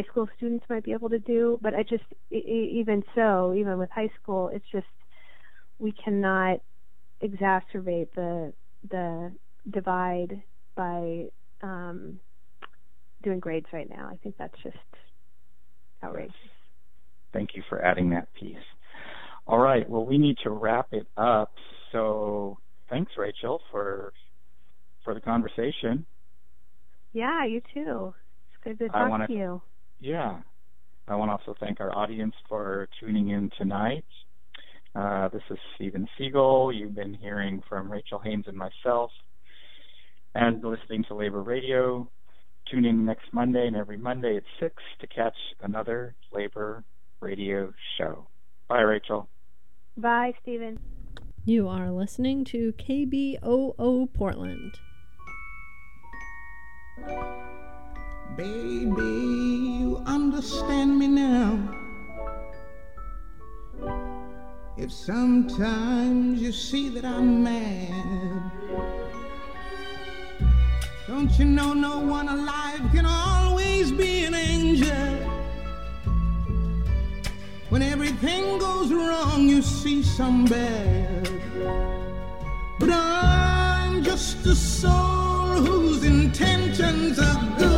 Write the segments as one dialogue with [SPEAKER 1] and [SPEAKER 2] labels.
[SPEAKER 1] high school students might be able to do. But I just, even so, even with high school, it's just, we cannot exacerbate the divide by doing grades right now. I think that's just outrageous.
[SPEAKER 2] Thank you for adding that piece. All right, well, we need to wrap it up. So thanks, Rachel, for the conversation.
[SPEAKER 1] Yeah, you too. It's good to talk to you.
[SPEAKER 2] Yeah. I want to also thank our audience for tuning in tonight. This is Stephen Siegel. You've been hearing from Rachel Haynes and myself, and listening to Labor Radio. Tune in next Monday and every Monday at 6 to catch another Labor Radio show. Bye, Rachel.
[SPEAKER 1] Bye, Stephen.
[SPEAKER 3] You are listening to KBOO Portland.
[SPEAKER 4] Baby, you understand me now. If sometimes you see that I'm mad, don't you know no one alive can always be an angel? When everything goes wrong, you see some bad. But I'm just a soul whose intentions are good.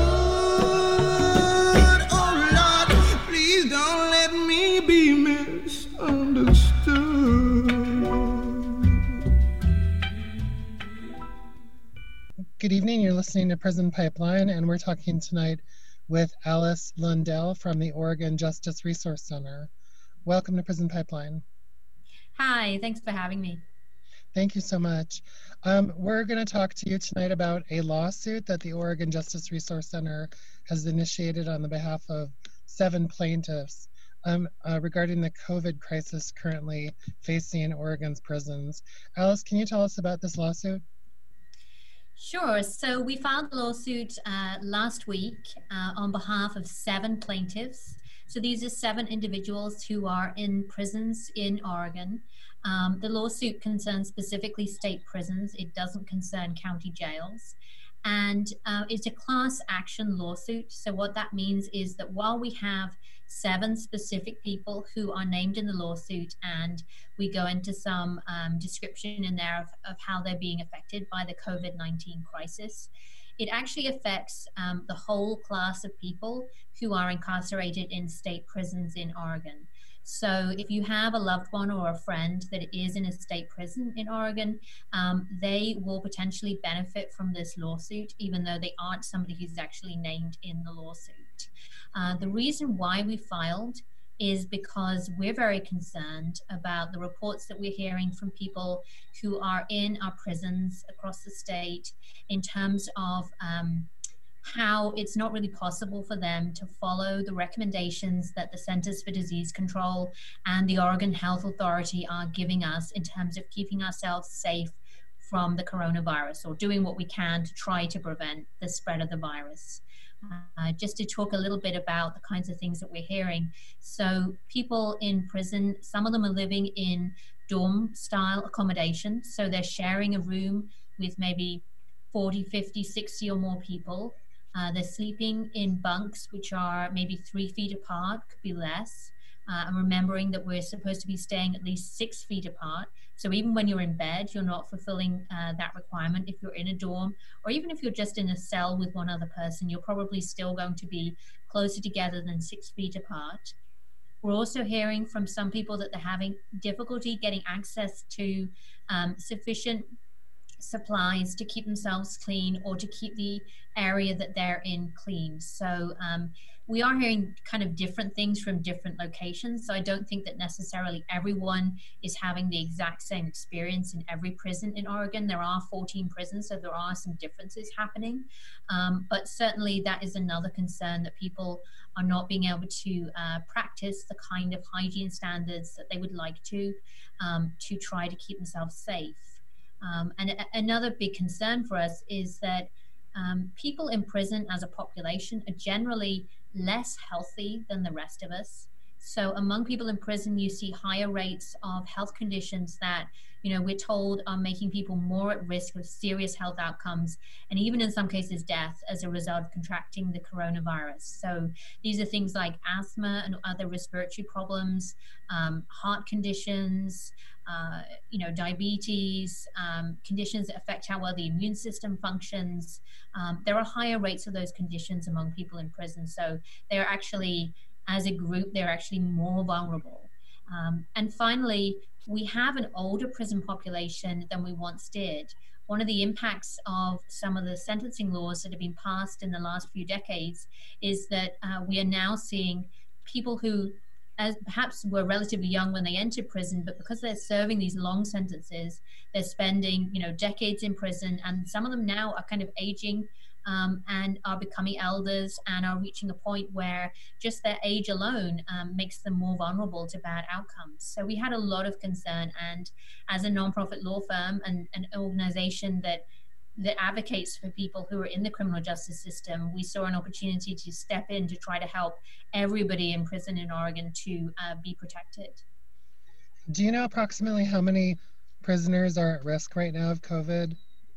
[SPEAKER 4] Oh Lord, please don't let me be misunderstood.
[SPEAKER 5] Good evening, you're listening to Prison Pipeline, and we're talking tonight with Alice Lundell from the Oregon Justice Resource Center. Welcome to Prison Pipeline.
[SPEAKER 6] Hi, thanks for having me.
[SPEAKER 5] Thank you so much. We're going to talk to you tonight about a lawsuit that the Oregon Justice Resource Center has initiated on the behalf of 7 plaintiffs regarding the COVID crisis currently facing Oregon's prisons. Alice, can you tell us about this lawsuit?
[SPEAKER 6] Sure. So we filed a lawsuit last week on behalf of 7 plaintiffs. So these are 7 individuals who are in prisons in Oregon. The lawsuit concerns specifically state prisons. It doesn't concern county jails. And it's a class action lawsuit. So what that means is that while we have 7 specific people who are named in the lawsuit, and we go into some description in there of how they're being affected by the COVID-19 crisis, it actually affects the whole class of people who are incarcerated in state prisons in Oregon. So if you have a loved one or a friend that is in a state prison in Oregon, they will potentially benefit from this lawsuit, even though they aren't somebody who's actually named in the lawsuit. The reason why we filed is because we're very concerned about the reports that we're hearing from people who are in our prisons across the state in terms of how it's not really possible for them to follow the recommendations that the Centers for Disease Control and the Oregon Health Authority are giving us in terms of keeping ourselves safe from the coronavirus, or doing what we can to try to prevent the spread of the virus. Just to talk a little bit about the kinds of things that we're hearing. So people in prison, some of them are living in dorm style accommodation. So they're sharing a room with maybe 40, 50, 60 or more people. They're sleeping in bunks, which are maybe 3 feet apart, could be less. And remembering that we're supposed to be staying at least 6 feet apart. So even when you're in bed, you're not fulfilling that requirement. If you're in a dorm, or even if you're just in a cell with one other person, you're probably still going to be closer together than 6 feet apart. We're also hearing from some people that they're having difficulty getting access to sufficient supplies to keep themselves clean, or to keep the area that they're in clean. So we are hearing kind of different things from different locations. So I don't think that necessarily everyone is having the exact same experience in every prison in Oregon. There are 14 prisons, so there are some differences happening. But certainly that is another concern, that people are not being able to practice the kind of hygiene standards that they would like to try to keep themselves safe. And another big concern for us is that people in prison as a population are generally less healthy than the rest of us. So among people in prison, you see higher rates of health conditions that, we're told are making people more at risk of serious health outcomes, and even in some cases death as a result of contracting the coronavirus. So these are things like asthma and other respiratory problems, heart conditions, diabetes, conditions that affect how well the immune system functions. There are higher rates of those conditions among people in prison. So they're actually, as a group, they're actually more vulnerable. And finally, we have an older prison population than we once did. One of the impacts of some of the sentencing laws that have been passed in the last few decades is that we are now seeing people who as perhaps were relatively young when they entered prison, but because they're serving these long sentences, they're spending, decades in prison, and some of them now are kind of aging and are becoming elders and are reaching a point where just their age alone makes them more vulnerable to bad outcomes. So we had a lot of concern, and as a nonprofit law firm and an organization that advocates for people who are in the criminal justice system, we saw an opportunity to step in to try to help everybody in prison in Oregon to be protected.
[SPEAKER 5] Do you know approximately how many prisoners are at risk right now of COVID?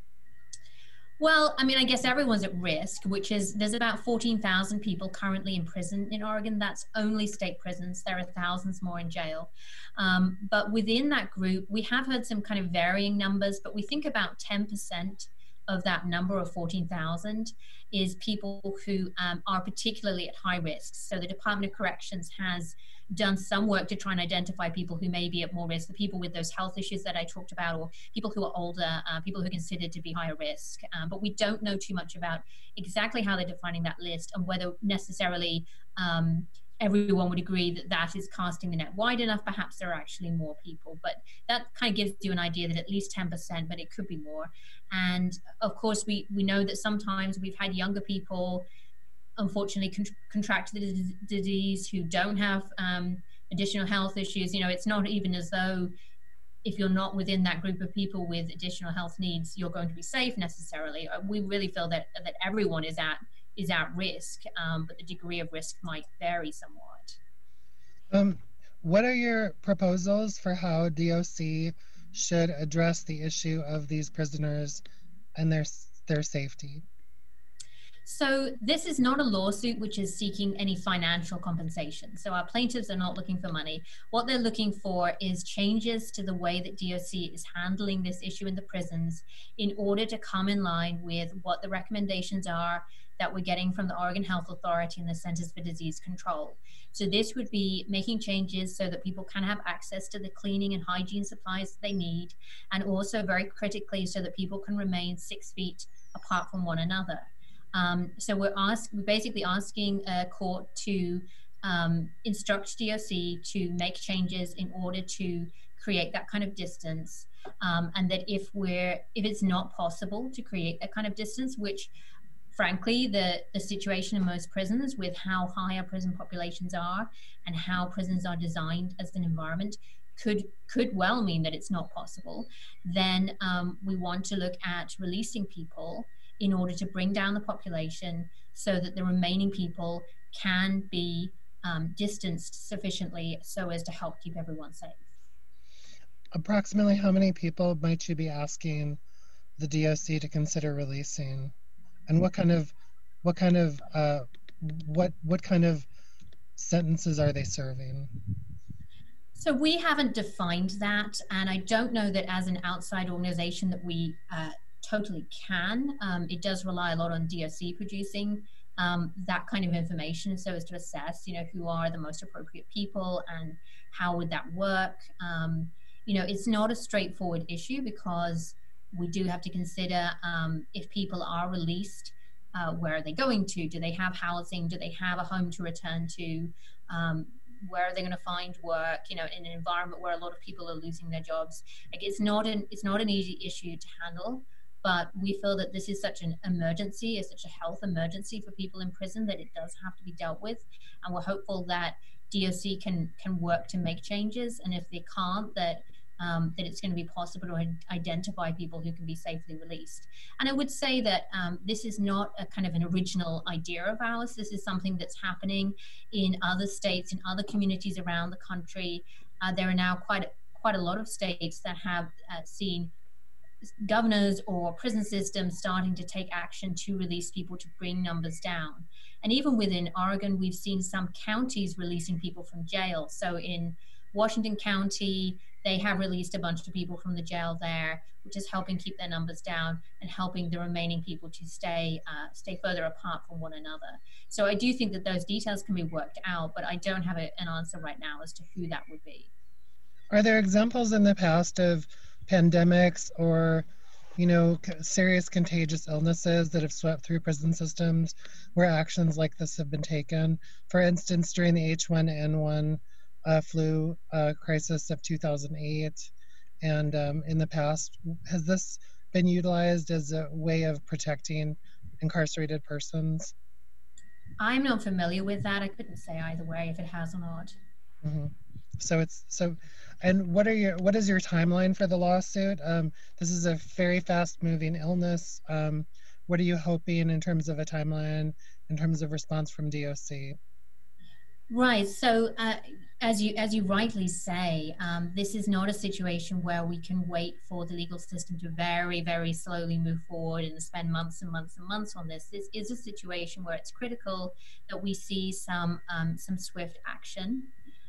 [SPEAKER 6] Well, I guess everyone's at risk, which is there's about 14,000 people currently in prison in Oregon. That's only state prisons. There are thousands more in jail. But within that group, we have heard some kind of varying numbers, but we think about 10% of that number of 14,000 is people who are particularly at high risk. So the Department of Corrections has done some work to try and identify people who may be at more risk, the people with those health issues that I talked about, or people who are older, people who are considered to be higher risk. But we don't know too much about exactly how they're defining that list and whether necessarily everyone would agree that that is casting the net wide enough. Perhaps there are actually more people, but that kind of gives you an idea that at least 10%, but it could be more. And of course, we know that sometimes we've had younger people unfortunately contract the disease who don't have additional health issues. It's not even as though if you're not within that group of people with additional health needs, you're going to be safe necessarily. We really feel that everyone is at risk, but the degree of risk might vary somewhat.
[SPEAKER 5] What are your proposals for how DOC should address the issue of these prisoners and their safety?
[SPEAKER 6] So this is not a lawsuit which is seeking any financial compensation. So our plaintiffs are not looking for money. What they're looking for is changes to the way that DOC is handling this issue in the prisons in order to come in line with what the recommendations are that we're getting from the Oregon Health Authority and the Centers for Disease Control. So this would be making changes so that people can have access to the cleaning and hygiene supplies that they need, and also very critically so that people can remain 6 feet apart from one another. So we're basically asking a court to instruct DOC to make changes in order to create that kind of distance, and that if it's not possible to create that kind of distance, which frankly the situation in most prisons with how high our prison populations are and how prisons are designed as an environment could well mean that it's not possible, then we want to look at releasing people in order to bring down the population so that the remaining people can be distanced sufficiently so as to help keep everyone safe.
[SPEAKER 5] Approximately how many people might you be asking the DOC to consider releasing? And what kind of sentences are they serving?
[SPEAKER 6] So we haven't defined that, and I don't know that as an outside organization that we totally can. It does rely a lot on DOC producing that kind of information so as to assess, who are the most appropriate people and how would that work. It's not a straightforward issue because we do have to consider if people are released, where are they going to? Do they have housing? Do they have a home to return to? Where are they going to find work? In an environment where a lot of people are losing their jobs. It's not an easy issue to handle. But we feel that this is such an emergency, it's such a health emergency for people in prison that it does have to be dealt with. And we're hopeful that DOC can work to make changes. And if they can't, that that it's going to be possible to identify people who can be safely released. And I would say that this is not a kind of an original idea of ours. This is something that's happening in other states, in other communities around the country. There are now quite a lot of states that have seen governors or prison systems starting to take action to release people, to bring numbers down. And even within Oregon, we've seen some counties releasing people from jail. So in Washington County, they have released a bunch of people from the jail there, which is helping keep their numbers down and helping the remaining people to stay further apart from one another. So I do think that those details can be worked out, but I don't have an answer right now as to who that would be.
[SPEAKER 5] Are there examples in the past of pandemics or, serious contagious illnesses that have swept through prison systems where actions like this have been taken? For instance, during the H1N1 flu crisis of 2008, and in the past, has this been utilized as a way of protecting incarcerated persons?
[SPEAKER 6] I'm not familiar with that. I couldn't say either way if it has or not.
[SPEAKER 5] Mm-hmm. And what is your timeline for the lawsuit? This is a very fast-moving illness. What are you hoping in terms of a timeline, in terms of response from DOC?
[SPEAKER 6] Right. So as you rightly say, this is not a situation where we can wait for the legal system to very, very slowly move forward and spend months and months and months on this. This is a situation where it's critical that we see some swift action.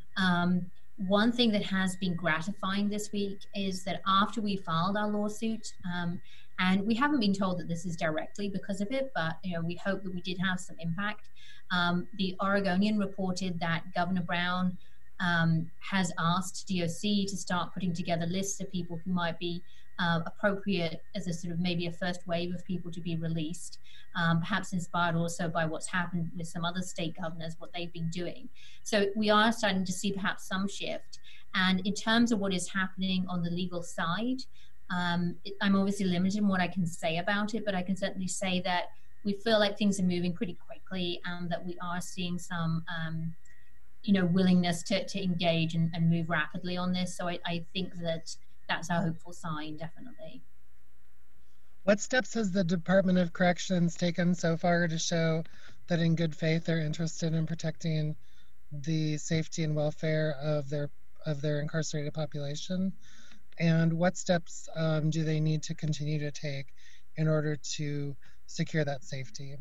[SPEAKER 6] One thing that has been gratifying this week is that after we filed our lawsuit, and we haven't been told that this is directly because of it, but we hope that we did have some impact. The Oregonian reported that Governor Brown has asked DOC to start putting together lists of people who might be appropriate as a sort of maybe a first wave of people to be released, perhaps inspired also by what's happened with some other state governors, what they've been doing. So we are starting to see perhaps some shift. And in terms of what is happening on the legal side, I'm obviously limited in what I can say about it, but I can certainly say that we feel like things are moving pretty quickly and that we are seeing some willingness to engage and move rapidly on this. So I think that that's a hopeful sign, definitely.
[SPEAKER 5] What steps has the Department of Corrections taken so far to show that in good faith they're interested in protecting the safety and welfare of their incarcerated population? And what steps do they need to continue to take in order to secure that safety?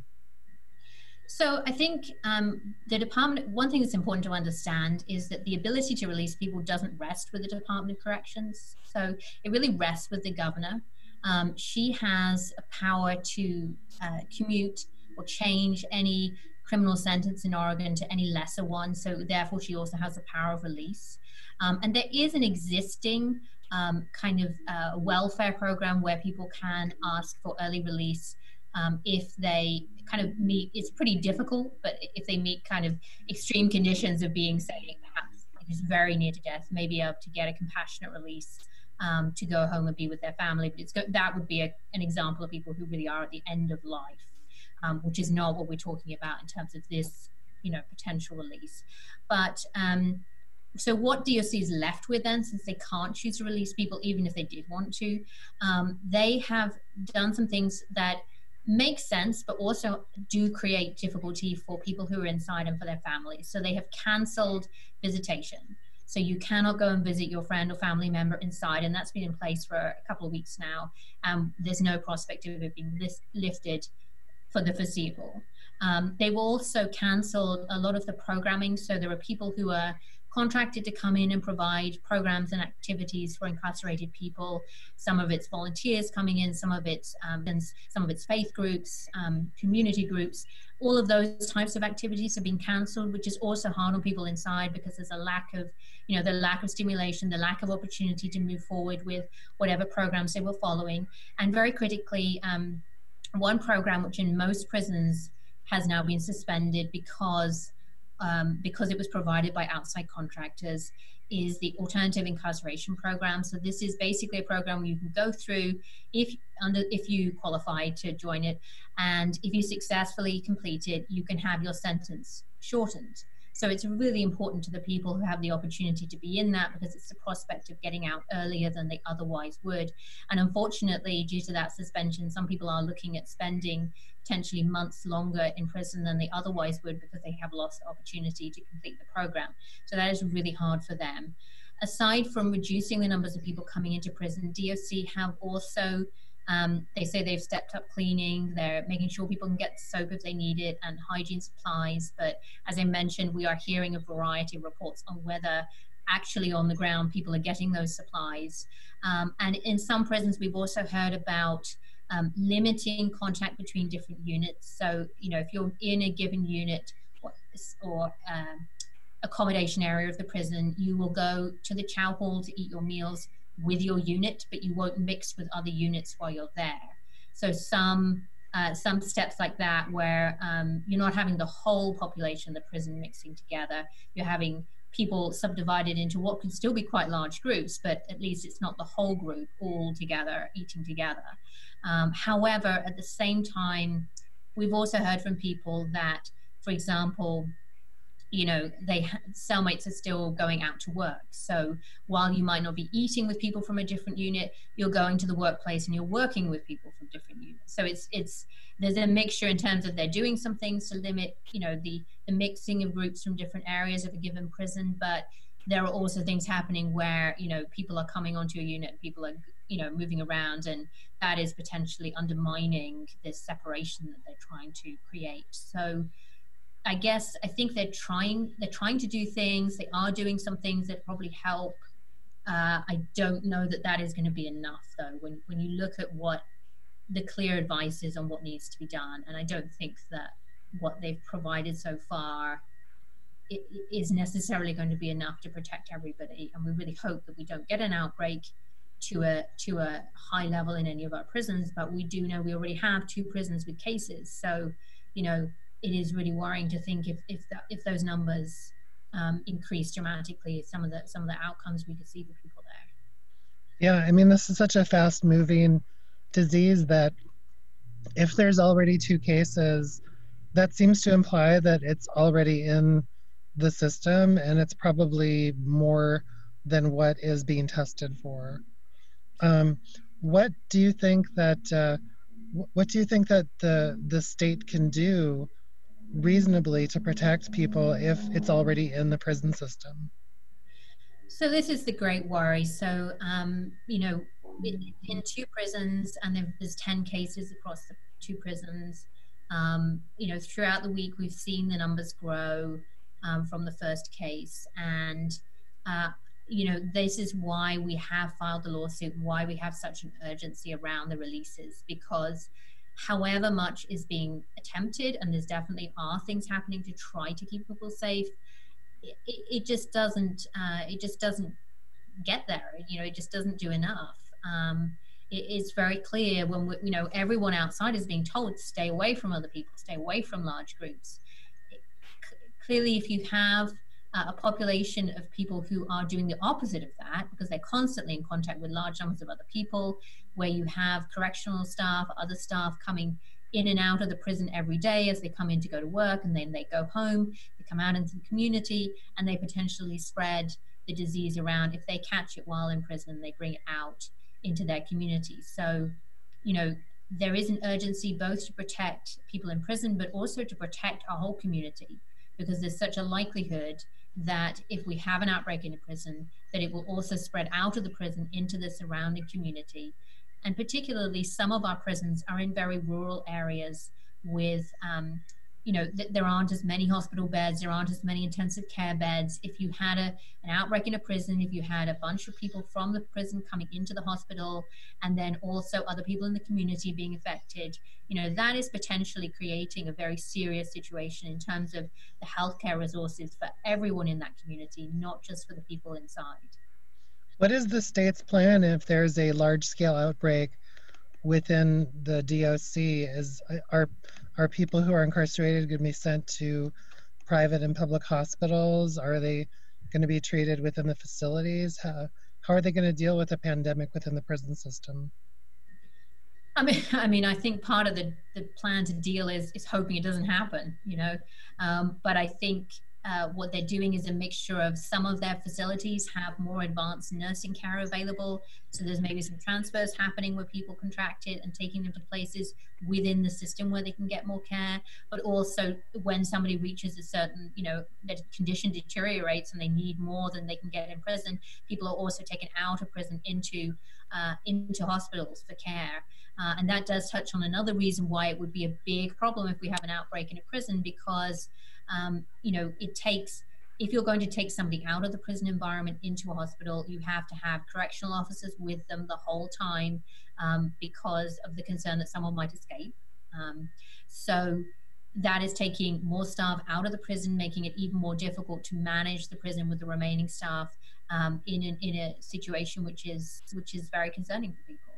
[SPEAKER 6] So I think the department, one thing that's important to understand is that the ability to release people doesn't rest with the Department of Corrections. So it really rests with the governor. She has a power to commute or change any criminal sentence in Oregon to any lesser one. So therefore she also has the power of release. And there is an existing kind of welfare program where people can ask for early release if they kind of meet, it's pretty difficult, but if they meet kind of extreme conditions of being, say, perhaps it is very near to death, maybe able to get a compassionate release to go home and be with their family. But that would be an example of people who really are at the end of life, which is not what we're talking about in terms of this, potential release. But so what DOC is left with then, since they can't choose to release people, even if they did want to, they have done some things that make sense, but also do create difficulty for people who are inside and for their families. So they have canceled visitation. So you cannot go and visit your friend or family member inside, and that's been in place for a couple of weeks now. There's no prospect of it being lifted for the foreseeable. They've also canceled a lot of the programming. So there are people who are contracted to come in and provide programs and activities for incarcerated people. Some of it's volunteers coming in, some of it's faith groups, community groups. All of those types of activities have been cancelled, which is also hard on people inside because there's a lack of, the lack of stimulation, the lack of opportunity to move forward with whatever programs they were following. And very critically, one program which in most prisons has now been suspended because it was provided by outside contractors, is the Alternative Incarceration Program. So this is basically a program you can go through if you qualify to join it, and if you successfully complete it, you can have your sentence shortened. So it's really important to the people who have the opportunity to be in that, because it's the prospect of getting out earlier than they otherwise would. And unfortunately, due to that suspension, some people are looking at spending potentially months longer in prison than they otherwise would, because they have lost the opportunity to complete the program. So that is really hard for them. Aside from reducing the numbers of people coming into prison, DOC have also, they say they've stepped up cleaning, they're making sure people can get soap if they need it, and hygiene supplies. But as I mentioned, we are hearing a variety of reports on whether actually on the ground people are getting those supplies. And in some prisons, we've also heard about limiting contact between different units. So, you know, if you're in a given unit or accommodation area of the prison, you will go to the chow hall to eat your meals with your unit, but you won't mix with other units while you're there. So some steps like that, where you're not having the whole population of the prison mixing together. You're having people subdivided into what can still be quite large groups, but at least it's not the whole group all together eating together. However, at the same time, we've also heard from people that, for example, you know, cellmates are still going out to work. So while you might not be eating with people from a different unit, you're going to the workplace and you're working with people from different units. So there's a mixture in terms of they're doing some things to limit, you know, the mixing of groups from different areas of a given prison. But there are also things happening where, you know, people are coming onto a unit, people are, you know, moving around, and that is potentially undermining this separation that they're trying to create. So I think they're trying to do things. They are doing some things that probably help. I don't know that is going to be enough, though, when you look at what the clear advice is on what needs to be done. And I don't think that what they've provided so far is necessarily going to be enough to protect everybody. And we really hope that we don't get an outbreak to a high level in any of our prisons. But we do know we already have 2 prisons with cases. So, you know, it is really worrying to think if those numbers increase dramatically, some of the outcomes we could see for people there.
[SPEAKER 5] Yeah, I mean, this is such a fast-moving disease that if there's already 2 cases, that seems to imply that it's already in the system, and it's probably more than what is being tested for. What do you think that the state can do reasonably to protect people if it's already in the prison system?
[SPEAKER 6] So this is the great worry. So, you know, in 2 prisons, and there's 10 cases across the 2 prisons, you know, throughout the week, we've seen the numbers grow from the first case. And, you know, this is why we have filed the lawsuit, why we have such an urgency around the releases, because however much is being attempted, and there's definitely are things happening to try to keep people safe, it just doesn't get there. You know, it just doesn't do enough. It's very clear when you know, everyone outside is being told to stay away from other people, stay away from large groups. Clearly, if you have a population of people who are doing the opposite of that, because they're constantly in contact with large numbers of other people, where you have correctional staff, other staff coming in and out of the prison every day as they come in to go to work, and then they go home, they come out into the community, and they potentially spread the disease around. If they catch it while in prison, they bring it out into their community. So, you know, there is an urgency both to protect people in prison, but also to protect our whole community, because there's such a likelihood that if we have an outbreak in a prison, that it will also spread out of the prison into the surrounding community. And particularly, some of our prisons are in very rural areas with, you know, there aren't as many hospital beds, there aren't as many intensive care beds. If you had an outbreak in a prison, if you had a bunch of people from the prison coming into the hospital, and then also other people in the community being affected, you know, that is potentially creating a very serious situation in terms of the healthcare resources for everyone in that community, not just for the people inside.
[SPEAKER 5] What is the state's plan if there's a large-scale outbreak within the DOC? Are people who are incarcerated going to be sent to private and public hospitals? Are they going to be treated within the facilities? How are they going to deal with a pandemic within the prison system?
[SPEAKER 6] I mean, I think part of the plan to deal is hoping it doesn't happen, you know. But I think what they're doing is a mixture of some of their facilities have more advanced nursing care available. So there's maybe some transfers happening where people contract it and taking them to places within the system where they can get more care. But also when somebody reaches a certain, their condition deteriorates and they need more than they can get in prison, people are also taken out of prison into hospitals for care. And that does touch on another reason why it would be a big problem if we have an outbreak in a prison, because it takes, if you're going to take somebody out of the prison environment into a hospital, you have to have correctional officers with them the whole time because of the concern that someone might escape. So that is taking more staff out of the prison, making it even more difficult to manage the prison with the remaining staff in a situation which is very concerning for people.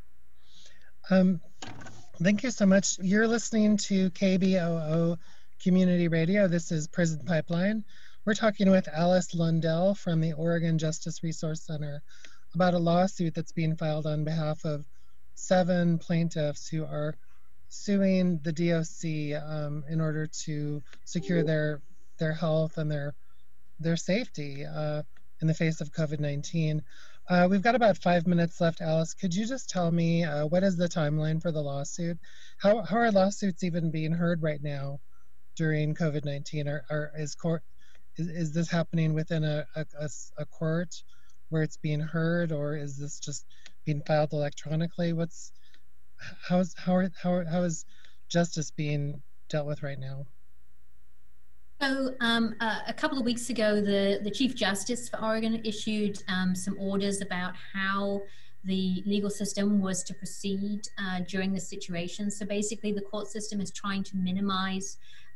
[SPEAKER 5] Thank you so much. You're listening to KBOO Community Radio. This is Prison Pipeline. We're talking with Alice Lundell from the Oregon Justice Resource Center about a lawsuit that's being filed on behalf of 7 plaintiffs who are suing the DOC in order to secure their health and their safety in the face of COVID-19. We've got about 5 minutes left. Alice, could you just tell me what is the timeline for the lawsuit? How are lawsuits even being heard right now during COVID-19? Is this happening within a court where it's being heard, or is this just being filed electronically? How is justice being dealt with right now?
[SPEAKER 6] So a couple of weeks ago, the Chief Justice for Oregon issued some orders about how the legal system was to proceed during this situation. So basically, the court system is trying to minimize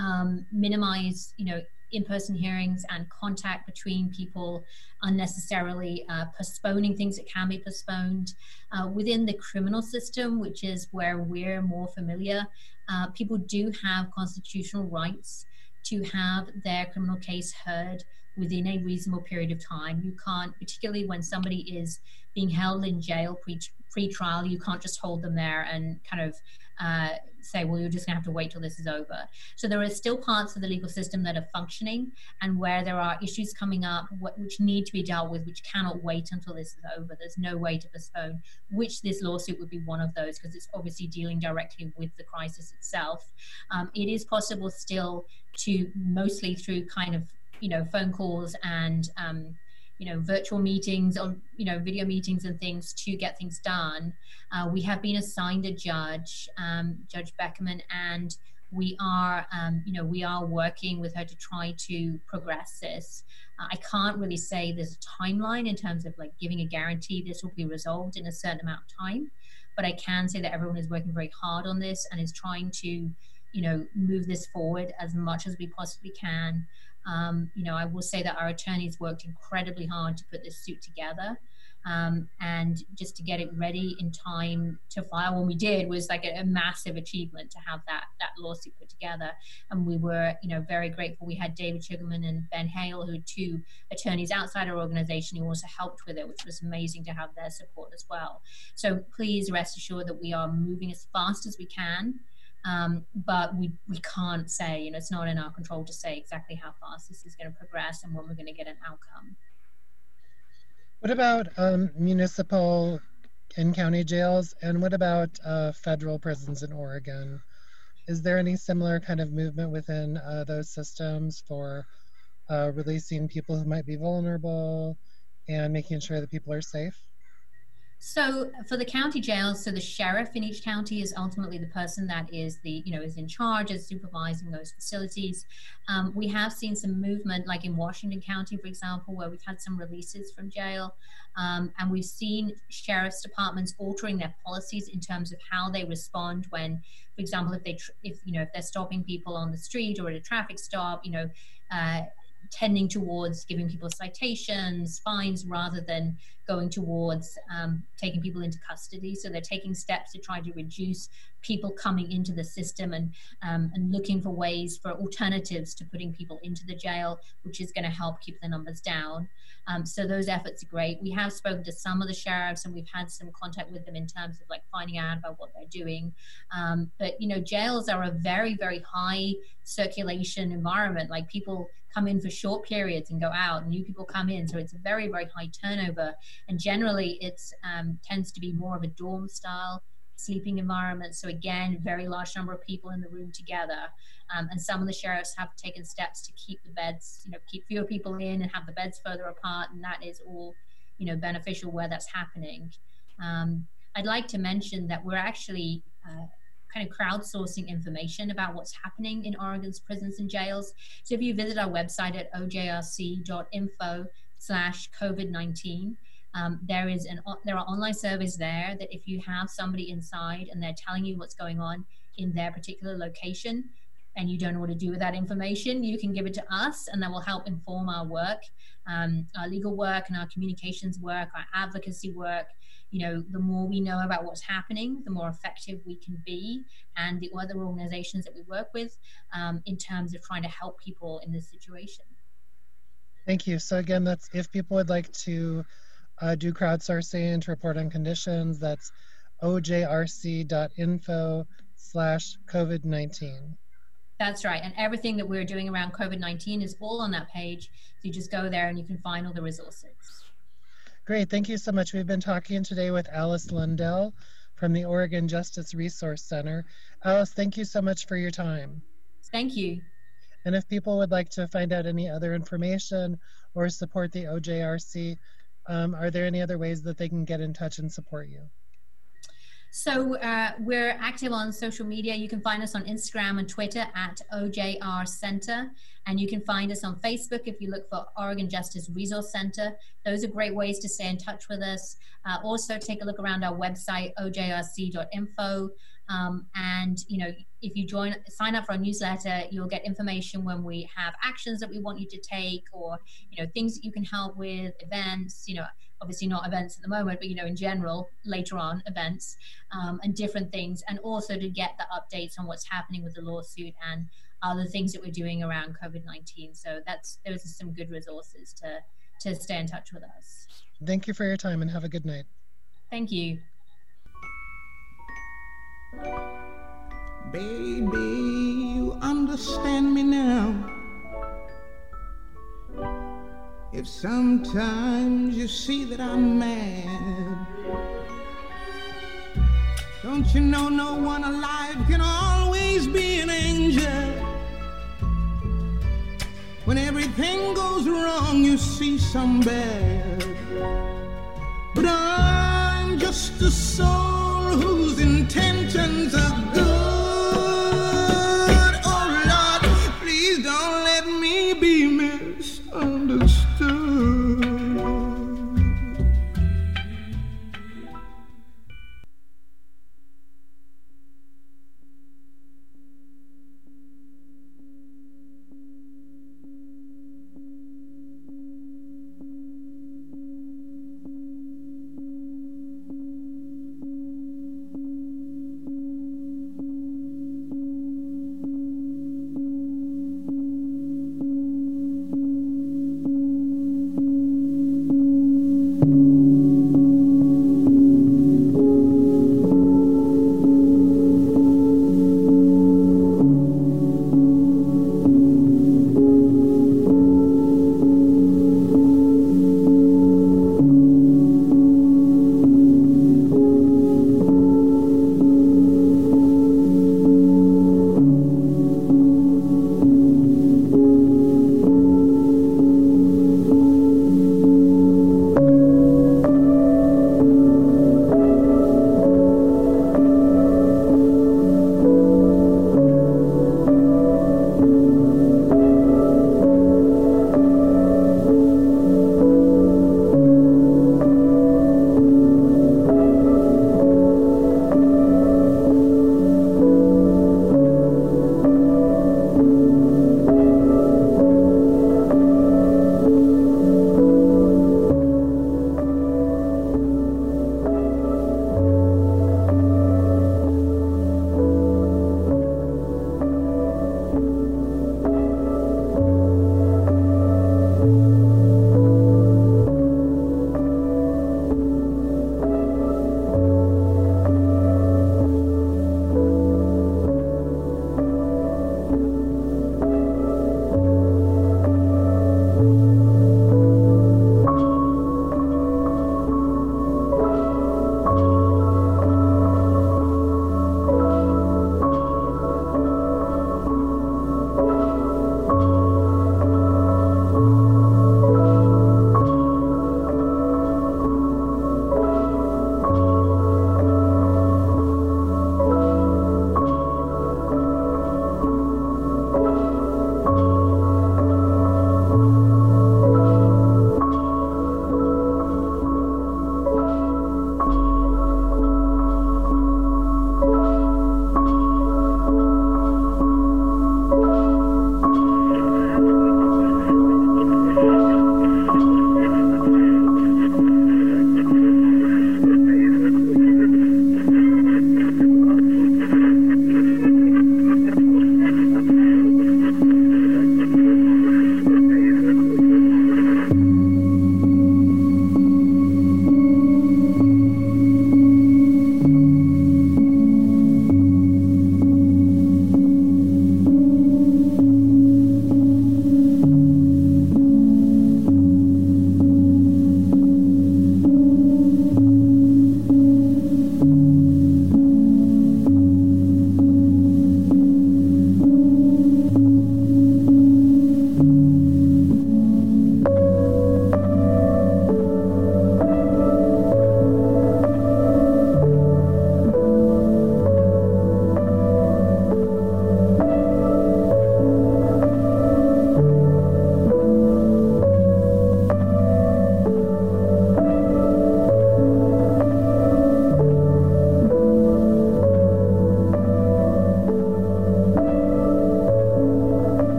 [SPEAKER 6] in-person hearings and contact between people, unnecessarily postponing things that can be postponed. Within the criminal system, which is where we're more familiar, people do have constitutional rights to have their criminal case heard within a reasonable period of time. You can't, particularly when somebody is being held in jail pre-trial, you can't just hold them there and kind of say, well, you're just gonna have to wait till this is over. So there are still parts of the legal system that are functioning, and where there are issues coming up which need to be dealt with, which cannot wait until this is over. There's no way to postpone, which this lawsuit would be one of those, because it's obviously dealing directly with the crisis itself. It is possible still to, mostly through kind of, phone calls and virtual meetings or, video meetings and things, to get things done. We have been assigned a judge, Judge Beckerman, and we are working with her to try to progress this. I can't really say there's a timeline in terms of like giving a guarantee this will be resolved in a certain amount of time, but I can say that everyone is working very hard on this and is trying to, move this forward as much as we possibly can. I will say that our attorneys worked incredibly hard to put this suit together, and just to get it ready in time to file when we did was like a massive achievement to have that lawsuit put together. And we were, very grateful. We had David Sugarman and Ben Hale, who are 2 attorneys outside our organization, who also helped with it, which was amazing to have their support as well. So please rest assured that we are moving as fast as we can. But we can't say, it's not in our control to say exactly how fast this is going to progress and when we're going to get an outcome.
[SPEAKER 5] What about municipal and county jails, and what about federal prisons in Oregon? Is there any similar kind of movement within those systems for releasing people who might be vulnerable and making sure that people are safe?
[SPEAKER 6] So for the county jails, so the sheriff in each county is ultimately the person that is is in charge, is supervising those facilities. We have seen some movement, like in Washington County, for example, where we've had some releases from jail, and we've seen sheriff's departments altering their policies in terms of how they respond when, for example, if they're stopping people on the street or at a traffic stop, tending towards giving people citations, fines, rather than going towards taking people into custody. So they're taking steps to try to reduce people coming into the system and looking for ways for alternatives to putting people into the jail, which is going to help keep the numbers down. So those efforts are great. We have spoken to some of the sheriffs and we've had some contact with them in terms of like finding out about what they're doing. But jails are a very, very high circulation environment. Like people come in for short periods and go out. New people come in, so it's a very, very high turnover. And generally, it tends to be more of a dorm style sleeping environment. So again, very large number of people in the room together. And some of the sheriffs have taken steps to keep the beds, keep fewer people in and have the beds further apart. And that is all, beneficial where that's happening. I'd like to mention that we're actually kind of crowdsourcing information about what's happening in Oregon's prisons and jails. So if you visit our website at ojrc.info/COVID-19, there are online surveys there that if you have somebody inside and they're telling you what's going on in their particular location and you don't know what to do with that information, you can give it to us and that will help inform our work, our legal work and our communications work, our advocacy work. The more we know about what's happening, the more effective we can be, and the other organizations that we work with in terms of trying to help people in this situation.
[SPEAKER 5] Thank you. So again, that's if people would like to do crowdsourcing to report on conditions, that's ojrc.info/COVID-19.
[SPEAKER 6] That's right. And everything that we're doing around COVID-19 is all on that page. So you just go there and you can find all the resources.
[SPEAKER 5] Great. Thank you so much. We've been talking today with Alice Lundell from the Oregon Justice Resource Center. Alice, thank you so much for your time.
[SPEAKER 6] Thank you.
[SPEAKER 5] And if people would like to find out any other information or support the OJRC, are there any other ways that they can get in touch and support you?
[SPEAKER 6] So we're active on social media. You can find us on Instagram and Twitter at OJR Center. And you can find us on Facebook if you look for Oregon Justice Resource Center. Those are great ways to stay in touch with us. Also, take a look around our website, ojrc.info. And, if you sign up for our newsletter, you'll get information when we have actions that we want you to take or, things that you can help with, events, obviously not events at the moment, but, in general, later on events and different things. And also to get the updates on what's happening with the lawsuit and other things that we're doing around COVID-19. So those are some good resources to stay in touch with us.
[SPEAKER 5] Thank you for your time and have a good night.
[SPEAKER 6] Thank you.
[SPEAKER 4] Baby, you understand me now. If sometimes you see that I'm mad, don't you know no one alive can always be an angel? When everything goes wrong, you see some bad. But I'm just a soul whose intentions are good. Oh Lord, please don't let me be misunderstood.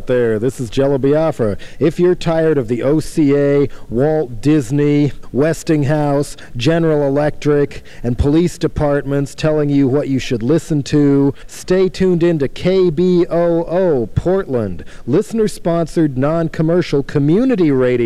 [SPEAKER 7] out there. This is Jello Biafra. If you're tired of the OCA, Walt Disney, Westinghouse, General Electric, and police departments telling you what you should listen to, stay tuned in to KBOO Portland, listener-sponsored, non-commercial community radio.